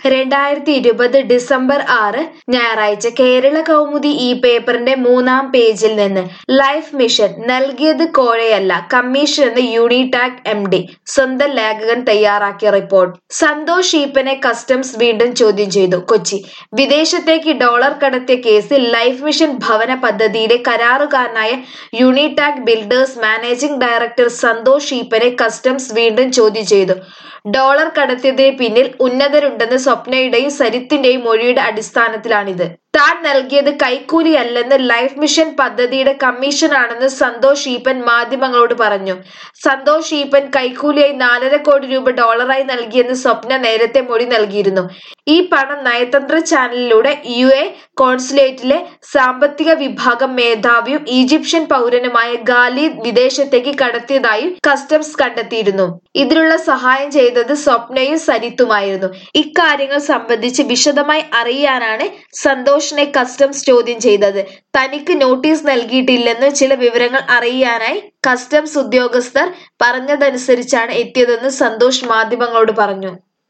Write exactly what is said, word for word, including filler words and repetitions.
രണ്ടായിരത്തി ഇരുപത് ഡിസംബർ ആറ് ഞായറാഴ്ച കേരള കൗമുദി ഈ പേപ്പറിന്റെ മൂന്നാം പേജിൽ നിന്ന് ലൈഫ് മിഷൻ നൽകിയത് കോഴയല്ല കമ്മീഷൻ എന്ന് യൂണിടാക് എം ഡി സ്വന്തം ലേഖകൻ തയ്യാറാക്കിയ റിപ്പോർട്ട്. സന്തോഷ് ഈപ്പനെ കസ്റ്റംസ് വീണ്ടും ചോദ്യം ചെയ്തു. കൊച്ചി വിദേശത്തേക്ക് ഡോളർ കടത്തിയ കേസിൽ ലൈഫ് മിഷൻ ഭവന പദ്ധതിയുടെ കരാറുകാരനായ Unitac builders managing director Santhosh ഈപ്പനെ കസ്റ്റംസ് വീണ്ടും ചോദ്യം ചെയ്തു. ഡോളർ കടത്തിയതിന് പിന്നിൽ ഉന്നതരുണ്ടെന്ന് സ്വപ്നയുടെയും സരിത്തിന്റെയും മൊഴിയുടെ അടിസ്ഥാനത്തിലാണിത്. താൻ നൽകിയത് കൈക്കൂലിയല്ലെന്ന് ലൈഫ് മിഷൻ പദ്ധതിയുടെ കമ്മീഷനാണെന്ന് സന്തോഷ് ഈപ്പൻ മാധ്യമങ്ങളോട് പറഞ്ഞു. സന്തോഷ് ഈപ്പൻ കൈക്കൂലിയായി നാലര കോടി രൂപ ഡോളറായി നൽകിയെന്ന് സ്വപ്ന നേരത്തെ മൊഴി നൽകിയിരുന്നു. ഈ പണം നയതന്ത്ര ചാനലിലൂടെ യു എ കോൺസുലേറ്റിലെ സാമ്പത്തിക വിഭാഗം മേധാവിയും ഈജിപ്ഷ്യൻ പൗരനുമായ ഖാലിദ് വിദേശത്തേക്ക് കടത്തിയതായും കസ്റ്റംസ് കണ്ടെത്തിയിരുന്നു. ഇതിനുള്ള സഹായം ചെയ്തത് സ്വപ്നയും സരിത്തുമായിരുന്നു. ഇക്കാര്യങ്ങൾ സംബന്ധിച്ച് വിശദമായി അറിയാനാണ് സന്തോഷ് കസ്റ്റംസ് ചോദ്യം ചെയ്തത്. തനിക്ക് നോട്ടീസ് നൽകിയിട്ടില്ലെന്ന് ചില വിവരങ്ങൾ അറിയാനായി കസ്റ്റംസ് ഉദ്യോഗസ്ഥർ പറഞ്ഞതനുസരിച്ചാണ് എത്തിയതെന്ന് സന്തോഷ് മാധ്യമങ്ങളോട് പറഞ്ഞു.